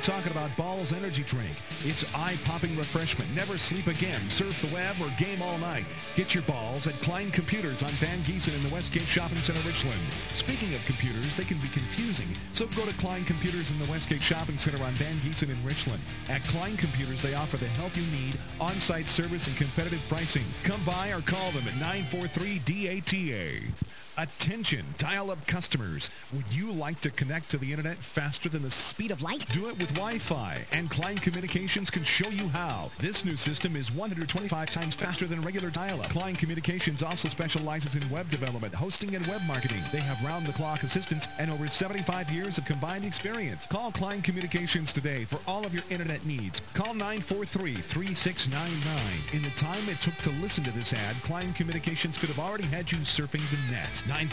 talking about Ball's Energy Drink. It's eye-popping refreshment. Never sleep again. Surf the web or game all night. Get your balls at Klein Computers on Van Giesen in the Westgate Shopping Center, Richland. Speaking of computers, they can be confusing, so go to Klein Computers in the Westgate Shopping Center on Van Giesen in Richland. At Klein Computers, they offer the help you need, on-site service, and competitive pricing. Come by or call them at 943-DATA. Attention, dial-up customers. Would you like to connect to the internet faster than the speed of light? Do it with Wi-Fi, and Klein Communications can show you how. This new system is 125 times faster than regular dial-up. Klein Communications also specializes in web development, hosting, and web marketing. They have round-the-clock assistance and over 75 years of combined experience. Call Klein Communications today for all of your internet needs. Call 943-3699. In the time it took to listen to this ad, Klein Communications could have already had you surfing the net.